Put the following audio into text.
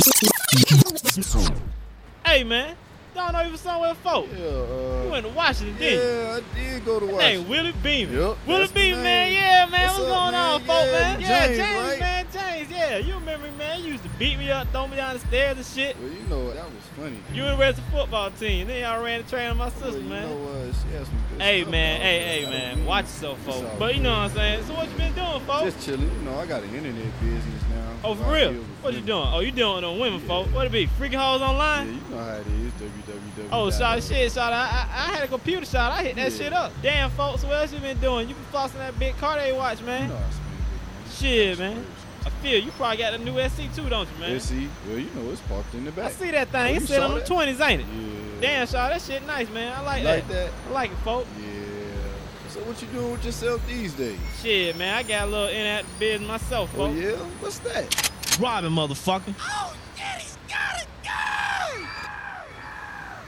Hey, man. Y'all know you was somewhere, folk. Yeah, You went to Washington, didn't you? Yeah, I did go to Hey, Washington. Willie Beamer. Yep, Willie that's the Beamer, man. name. Yeah, man. What's What's up, going on, man? folk, Yeah, man? Yeah, James, James, right? man. James, yeah. You remember me, man. You used to beat me up, throw me down the stairs and shit. Well, you know, that was funny. You and the rest of the football team. Then y'all ran the train on my sister, Well, you man. know, she had some good Hey, stuff, man. dog. Hey, I man. don't Watch mean- yourself, It's folk. all But you know good. what I'm saying? So what you been doing, folk? Just chilling. You know, I got an internet business now. Oh, for Right real? here with What you women. doing? Oh, you doing it on women, Yeah. folk. What it be? Freaking hoes Yeah, online? you know how it is. www. Oh, shot shit, shot. I had a computer shot. I hit that Yeah. shit up. Damn, folks, what else you been doing? You been flossing that big Cartier watch, You man. know I spend good money. Shit, man. I feel you probably got a new SC too, don't you, man? Yeah, see, well, you know, it's parked in the back. I see that thing. Oh, It's you sitting saw on the that? 20s, ain't it? Yeah. Damn, shot. That shit nice, man. I like You that. like that? I like it, folk. Yeah. So what you doing with yourself these days? Shit, man. I got a little in that business myself, Oh, folk. yeah? What's that? Robbing, motherfucker. Oh,